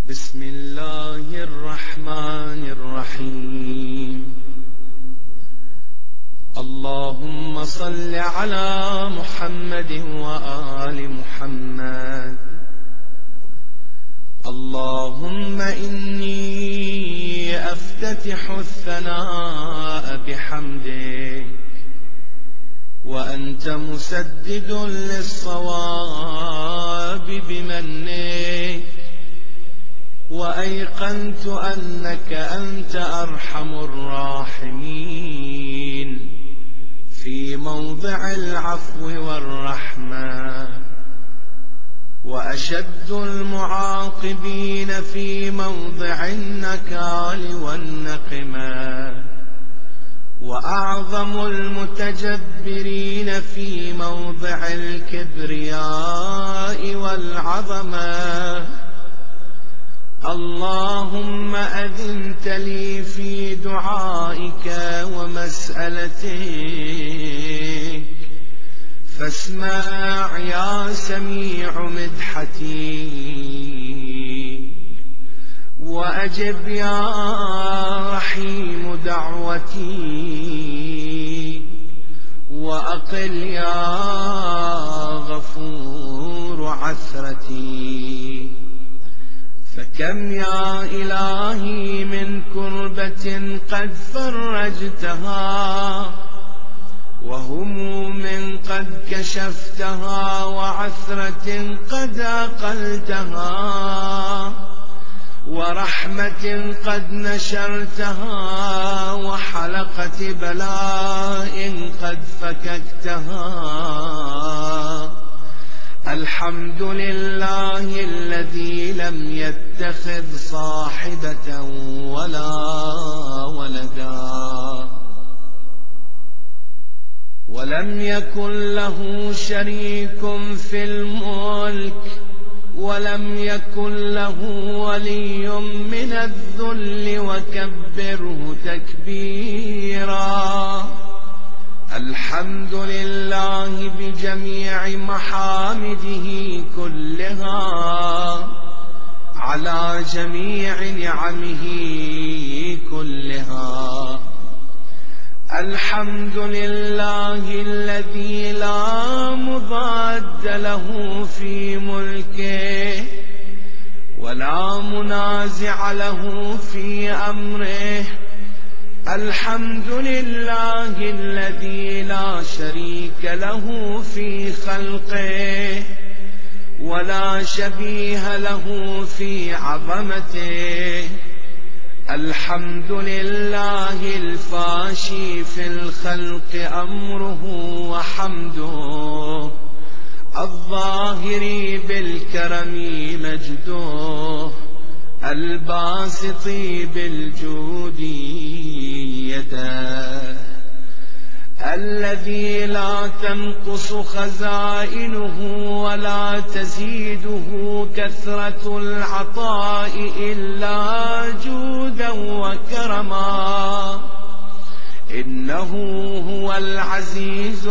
بسم الله الرحمن الرحيم. اللهم صل على محمد وآل محمد. اللهم إني أفتتح الثناء بحمدك، وأنت مسدد للصواب بمنك، وأيقنت أنك أنت أرحم الراحمين في موضع العفو والرحمة، وأشد المعاقبين في موضع النكال والنقمة، وأعظم المتجبرين في موضع الكبرياء والعظمة. اللهم أذنت لي في دعائك ومسألتك، فاسمع يا سميع مدحتي، وأجب يا رحيم دعوتي، وأقل يا غفور عثرتي. فكم يا إلهي من كربة قد فرجتها، وهموم قد كشفتها، وعثرة قد أقلتها، ورحمة قد نشرتها، وحلقة بلاء قد فككتها. الحمد لله الذي لم يتخذ صاحبة ولا ولدا، ولم يكن له شريك في الملك، ولم يكن له ولي من الذل، وكبره تكبيرا. الحمد لله بجميع محامده كلها، على جميع نعمه كلها. الحمد لله الذي لا مضاد له في ملكه، ولا منازع له في أمره. الحمد لله الذي لا شريك له في خلقه، ولا شبيه له في عظمته. الحمد لله الفاشي في الخلق أمره وحمده، الظاهر بالكرم مجده، الباسط بالجود يده، الذي لا تنقص خزائنه ولا تزيده كثرة العطاء إلا جودا وكرما. إنه هو العزيز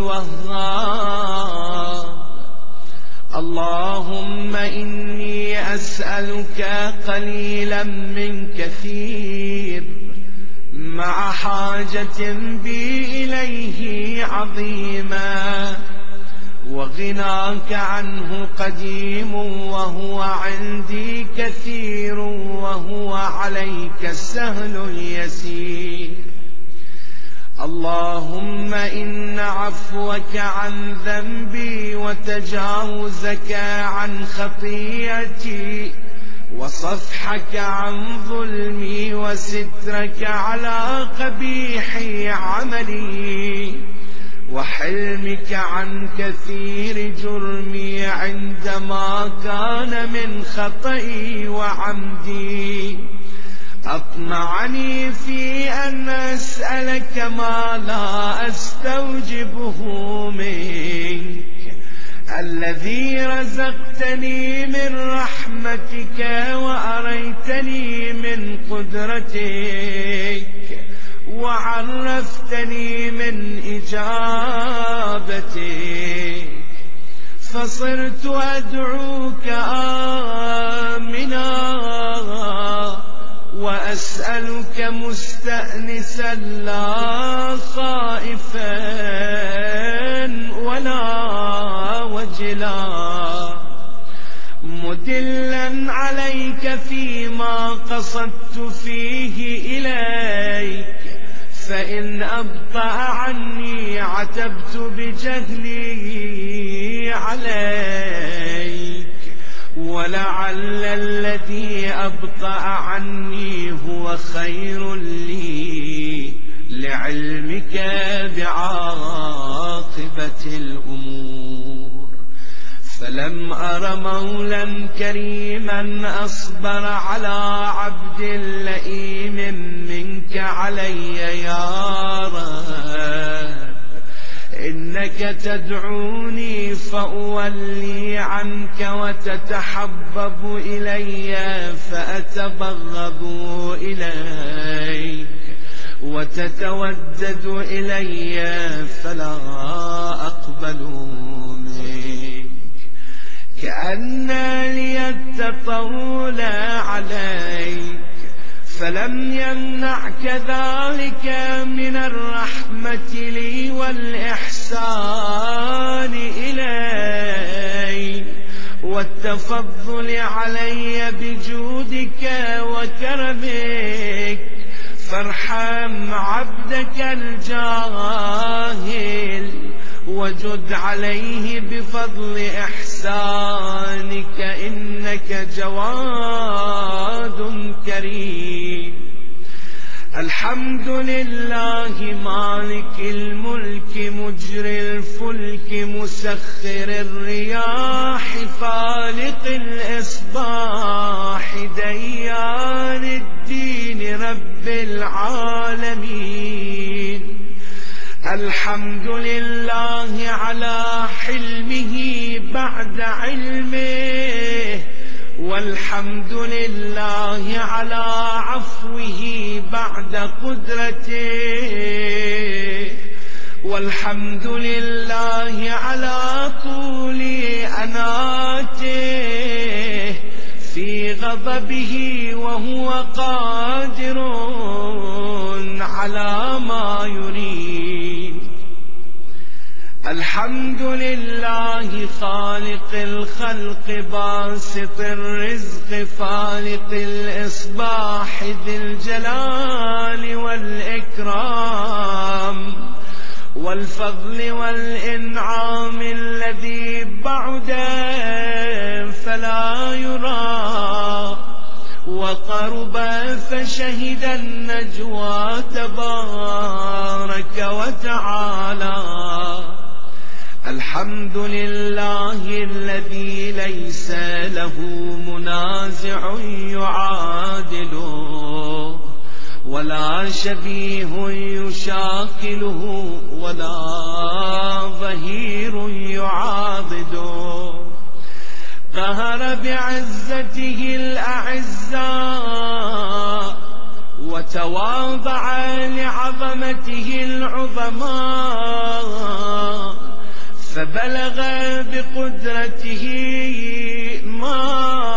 الوهاب. اللهم إني أسألك قليلا من كثير، مع حاجة بي إليه عظيمة، وغناك عنه قديم، وهو عندي كثير، وهو عليك السهل اليسير. اللهم إن عفوك عن ذنبي، وتجاوزك عن خطيئتي، وصفحك عن ظلمي، وسترك على قبيح عملي، وحلمك عن كثير جرمي عندما كان من خطئي وعمدي. أطمعني في أن أسألك ما لا أستوجبه منك، الذي رزقتني من رحمتك، وأريتني من قدرتك، وعرفتني من إجابتك، فصرت أدعوك آمنا أسألك مستأنسا لا خائفا ولا وجلا، مدلا عليك فيما قصدت فيه إليك، فإن أبطأ عني عتبت بجهلي عليك، ولعل الذي أبطأ عني هو خير لي لعلمك بعاقبة الأمور. فلم أر مولا كريما أصبر على عبد لئيم منك علي يا رب، إنك تدعوني فأولي عنك وتتحبب إلي فأتبغض إليك، وتتودد إلي فلا أقبل منك، كأن لي التطول عليك، فلم يمنعك ذلك من الرحمة لي والإحسان إلي والتفضل علي بجودك وكرمك، فارحم عبدك الجاهل وجد عليه بفضل إحسانك، إنك جواد كريم. الحمد لله مالك الملك مجري الفلك مسخر الرياح فالق الإصباح ديان الدين رب العالمين. الحمد لله على حلمه بعد علمه، والحمد لله على عفوه بعد قدرته، والحمد لله على طول أناته في غضبه وهو قادر على ما يريد. الحمد لله خالق الخلق باسط الرزق فالق الإصباح ذي الجلال والإكرام والفضل والإنعام الذي بعد فلا يرى وقرب فشهد النجوى تبارك وتعالى. الحمد لله الذي ليس له منازع يعادله ولا شبيه يشاكله ولا ظهير يعاضده، قهر بعزته الأعزاء وتواضع لعظمته العظماء، فبلغ بقدرته ما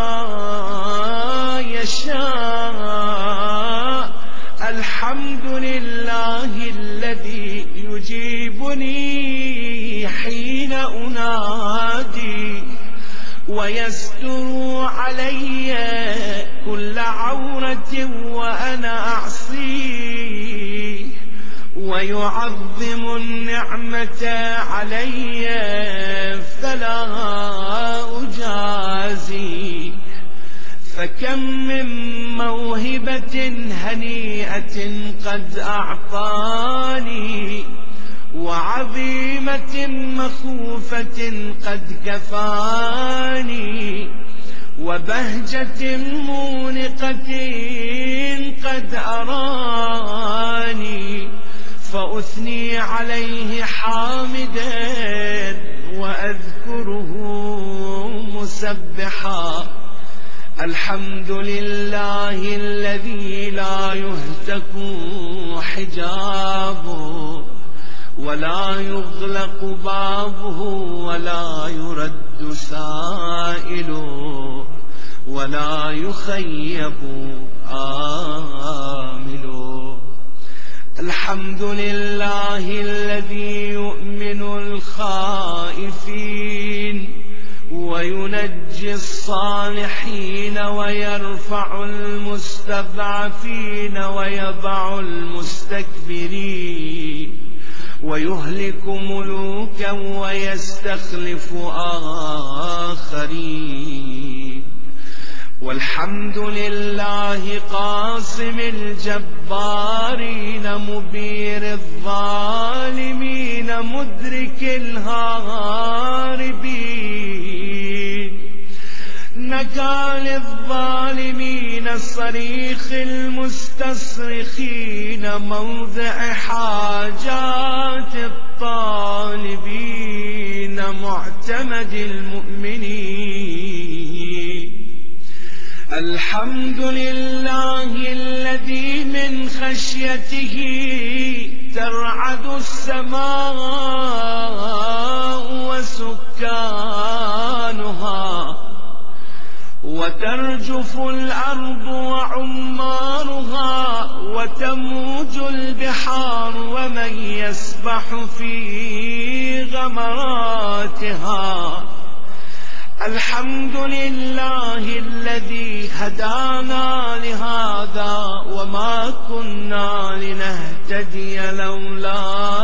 يشاء. الحمد لله الذي يجيبني حين أنادي ويستر علي كل عورة وأنا أعصيه، ويعظم النعمة علي فلا أجازي. فكم من موهبة هنيئة قد أعطاني، وعظيمة مخوفة قد كفاني، وبهجة مونقة قد أراني، فأثني عليه حامدا وأذكره مسبحا. الحمد لله الذي لا يهتك حجابه ولا يغلق بابه ولا يرد سائله ولا يخيب آمله. الحمد لله الذي يؤمن الخائفين وينجي الصالحين ويرفع المستضعفين ويضع المستكبرين ويهلك ملوكا ويستخلف آخرين. والحمد لله قاسم الجبارين مبير الظالمين مدرك الهاربين نكال الظالمين صريخ المستصرخين موضع حاجات الطالبين معتمد المؤمنين. الحمد لله الذي من خشيته ترعد السماء وسكانها وترجف الأرض وعمارها وتموج البحار ومن يسبح في غمراتها. الحمد لله الذي هدانا لهذا وما كنا لنهتدي لولا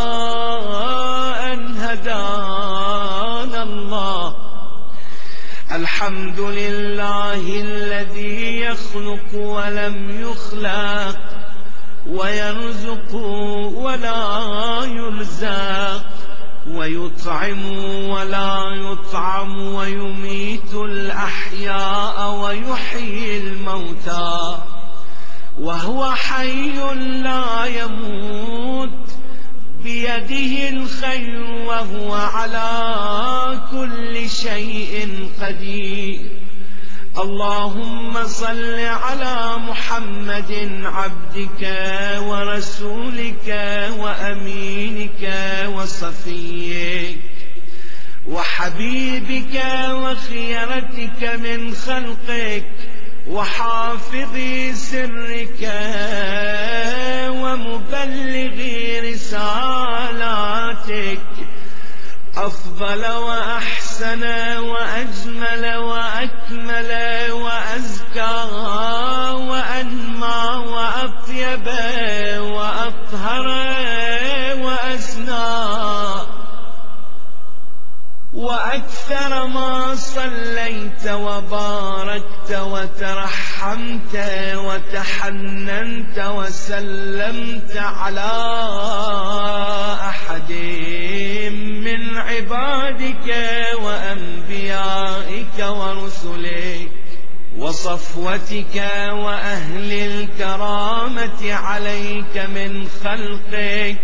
أن هدانا الله. الحمد لله الذي يخلق ولم يخلق ويرزق ولا يرزق ويطعم ولا يطعم ويميت الأحياء ويحيي الموتى وهو حي لا يموت بيده الخير وهو على كل شيء قدير. اللهم صل على محمد عبدك ورسولك وأمينك وصفيك وحبيبك وخيرتك من خلقك وحافظ سرك ومبلغ رسالاتك أفضل وأحسن وأجمل وأكمل وأزكى وأنمى وأطيب وأطهر وأسنى وأكثر ما صليت وباركت وترحمت وتحننت وسلمت على أحد من عبادك وأنبيائك ورسلك وصفوتك وأهل الكرامة عليك من خلقك.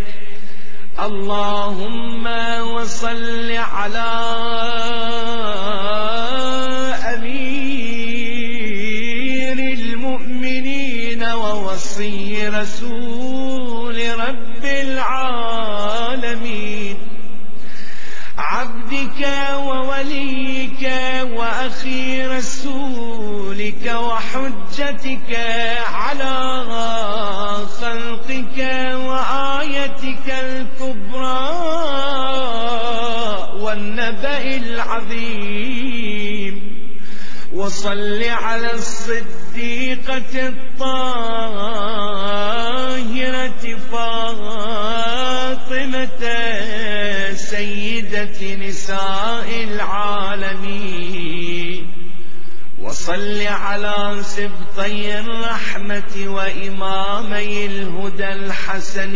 اللهم وصل على أمير المؤمنين ووصي رسول رب العالمين عبدك ووليك وأخي رسولك وحجتك على خلقك وآيتك الكبرى والنبأ العظيم. وصل على الصديقة الطاهرة فاطمة سيدة نساء العالمين. وصل على سبطي الرحمة وإمامي الهدى الحسن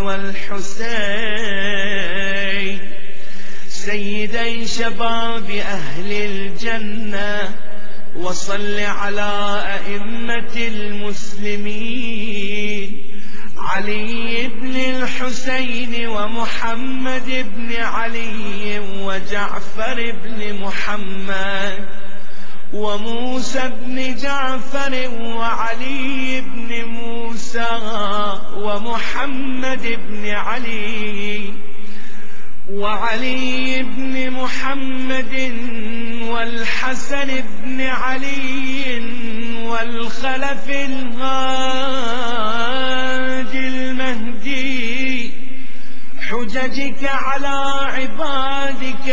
والحسين سيدي شباب أهل الجنة. وصل على أئمة المسلمين علي بن الحسين ومحمد بن علي وجعفر بن محمد وموسى بن جعفر وعلي بن موسى ومحمد بن علي وعلي بن محمد والحسن بن علي والخلف الهادي المهدي حججك على عبادك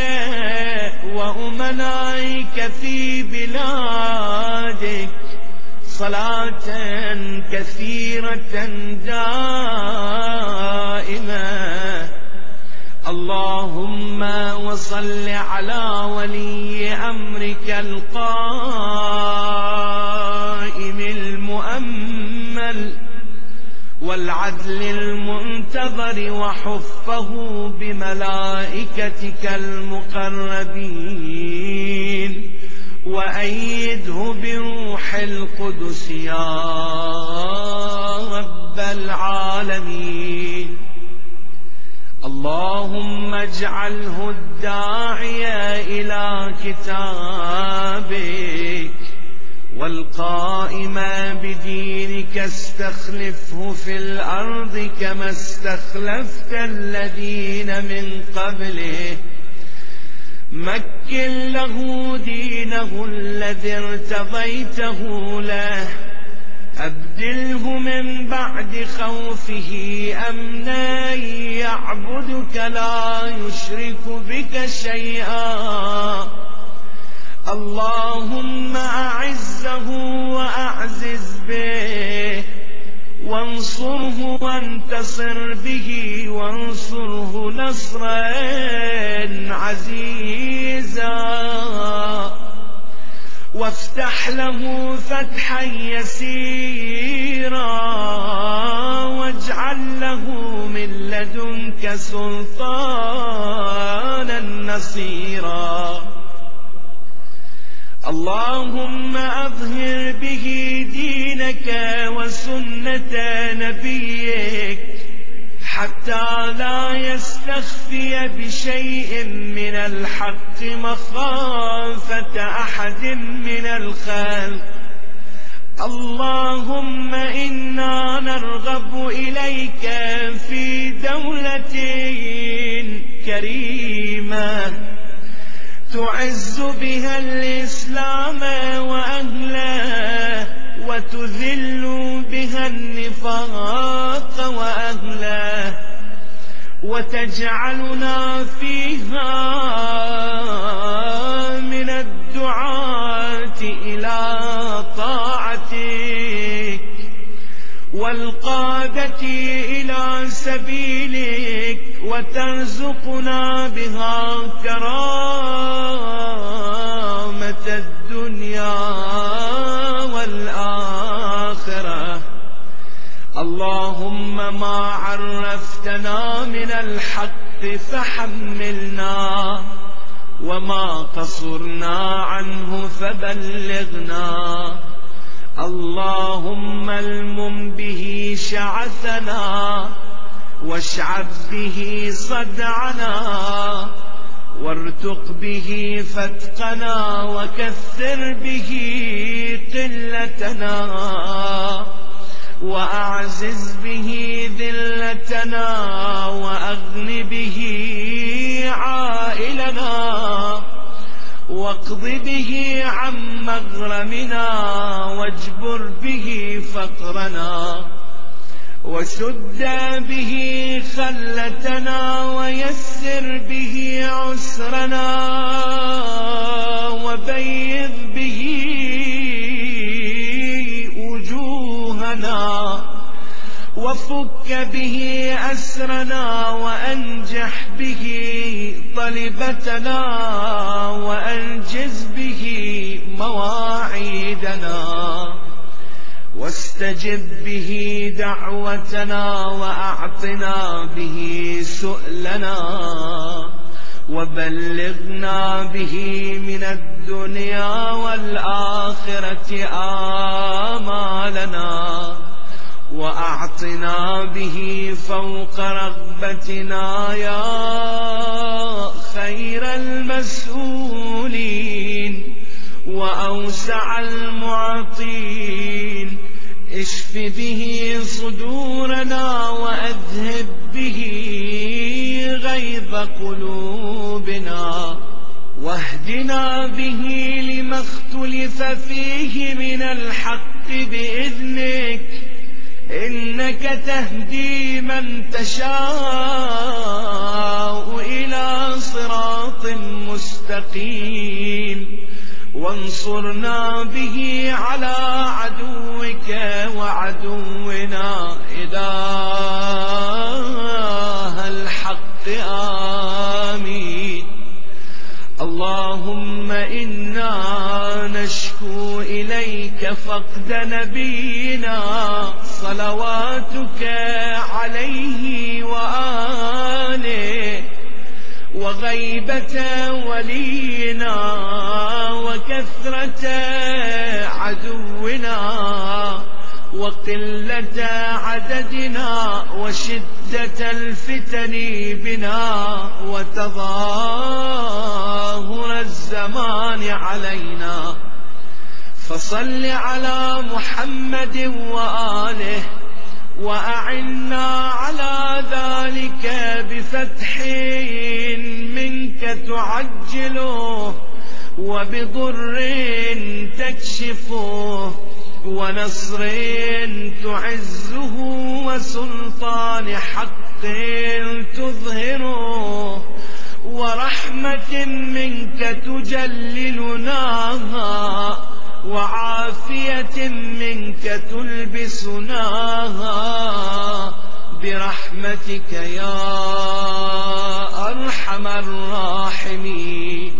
وأمنائك في بلادك صلاة كثيرة دائمة. اللهم وصل على ولي أمرك القائم المؤمل والعدل المنتظر وحفه بملائكتك المقربين وأيده بروح القدس يا رب العالمين. اللهم اجعله الداعي إلى كتابك والقائم بدينك استخلفه في الأرض كما استخلفت الذين من قبله. مكن له دينه الذي ارتضيته له. أبدله من بعد خوفه أمنا يعبدك لا يشرك بك شيئا. اللهم أعزه وأعزز به وانصره وانتصر به وانصره نصرا عزيزا وافتح له فتحا يسيرا واجعل له من لدنك سلطانا نصيرا. اللهم أظهر به دينك وسنة نبيك حتى لا يستخفي بشيء من الحق مخافة أحد من الخلق. اللهم إنا نرغب إليك في دولة كريمة تعز بها الإسلام وأهله وتذل بها النفاق وأهله وتجعلنا فيها من الدعاة إلى طاعتك والقادة إلى سبيلك وترزقنا بها كرامة الدنيا والآخرة. اللهم ما عرفتنا من الحق فحملنا وما قصرنا عنه فبلغنا. اللهم المم به شعثنا واشعب به صدعنا وارتق به فتقنا وكثر به قلتنا وأعزز به ذلتنا وأغن به عائلنا واقض به عن مغرمنا واجبر به فقرنا وسد به خلتنا ويسر به عسرنا وبيض به وجوهنا وفك به أسرنا وأنجح به طلبتنا وأنجز به مواعيدنا واستجب به دعوتنا وأعطنا به سؤلنا وبلغنا به من الدنيا والآخرة آمالنا وأعطنا به فوق رغبتنا يا خير المسؤولين وأوسع المعطين. اشف به صدورنا وأذهب به غيظ قلوبنا واهدنا به لما اختلف فيه من الحق بإذنك إنك تهدي من تشاء إلى صراط مستقيم، وانصرنا به على عدوك وعدونا إله الحق. آمين. اللهم إنا نشكو إليك فقد نبينا صلواتك عليه وآله، وغيبة ولينا وكثرة عدونا وقلة عددنا وشدة الفتن بنا وتظاهر الزمان علينا. فصل على محمد وآله، وأعنا على ذلك بفتح منك تعجله، وبضر تكشفه، ونصر تعزه، وسلطان حق تظهره، ورحمة منك تجللناها، وعافية منك تلبسناها، برحمتك يا أرحم الراحمين.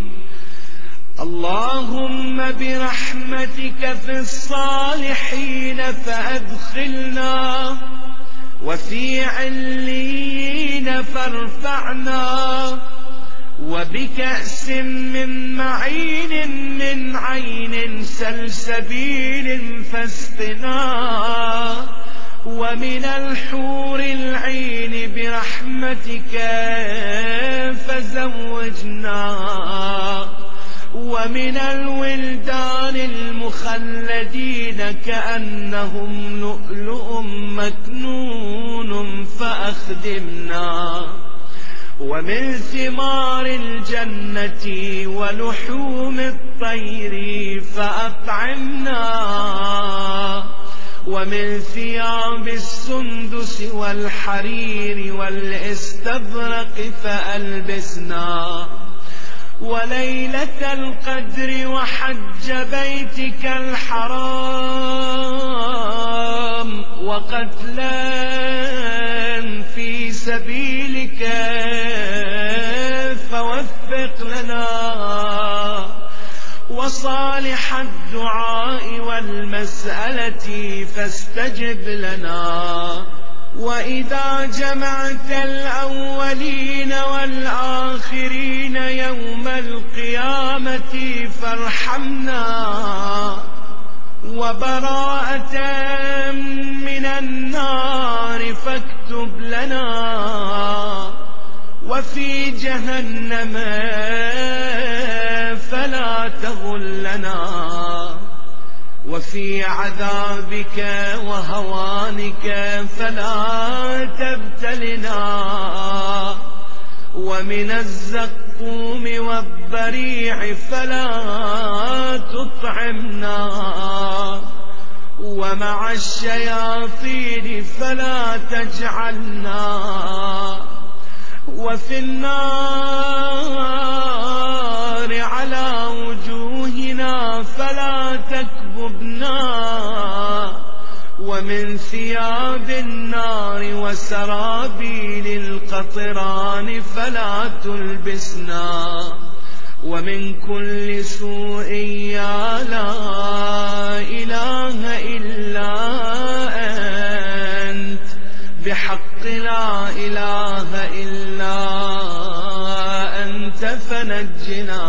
اللهم برحمتك في الصالحين فأدخلنا، وفي عليين فارفعنا، وبكأس من معين من عين سلسبيل فاسقنا، ومن الحور العين برحمتك فزوجنا، ومن الولدان المخلدين كأنهم لؤلؤ مكنون فأخدمنا، ومن ثمار الجنة ولحوم الطير فأطعمنا، ومن ثياب السندس والحرير والاستبرق فألبسنا، وليلة القدر وحج بيتك الحرام وقتلا في سبيلك فوفق لنا، وصالح الدعاء والمسألة فاستجب لنا. وإذا جمعت الأولين والآخرين يوم القيامة فارحمنا، وبراءة من النار فاكتب لنا، وفي جهنم فلا تغلنا، وفي عذابك وهوانك فلا تبتلنا، ومن الزقوم والضريع فلا تطعمنا، ومع الشياطين فلا تجعلنا، وفي النار على وجوهنا فلا تكببنا، ومن ثياب النار وسرابيل القطران فلا تلبسنا، ومن كل سوء يا لا إله إلا أنت، بحق لا إله إلا أنت فنجنا.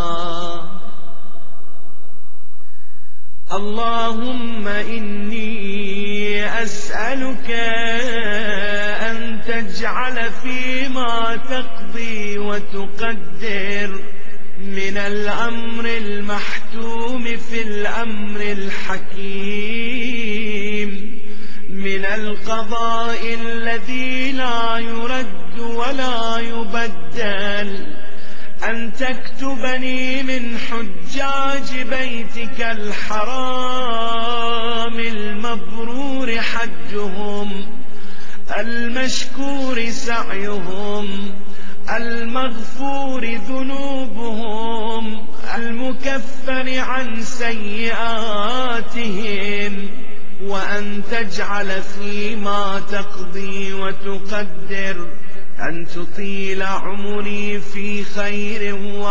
اللهم إني أسألك أن تجعل فيما تقضي وتقدر من الأمر المحتوم في الأمر الحكيم، من القضاء الذي لا يرد ولا يبدل، أن تكتبني من حجاج بيتك الحرام المبرور حجا حجهم، المشكور سعيهم، المغفور ذنوبهم، المكفر عن سيئاتهم، وأن تجعل فيما تقضي وتقدر أن تطيل عمري في خير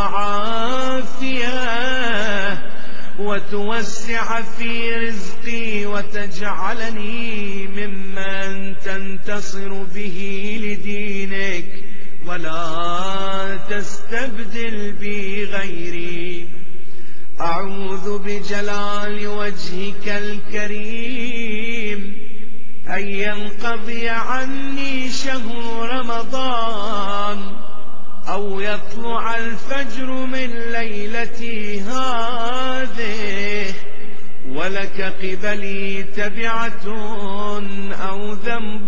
وعافية، وتوسع في رزقي، وتجعلني ممن تنتصر به لدينك، ولا تستبدل بي غيري. أعوذ بجلال وجهك الكريم أن ينقضي عني شهر رمضان، أو يطلع الفجر من ليلتي هذه ولك قبلي تبعة أو ذنب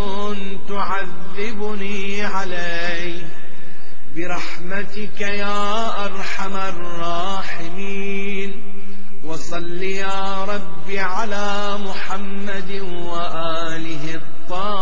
تعذبني عليه، برحمتك يا أرحم الراحمين. وصل يا رب على محمد وآله الطاهرين.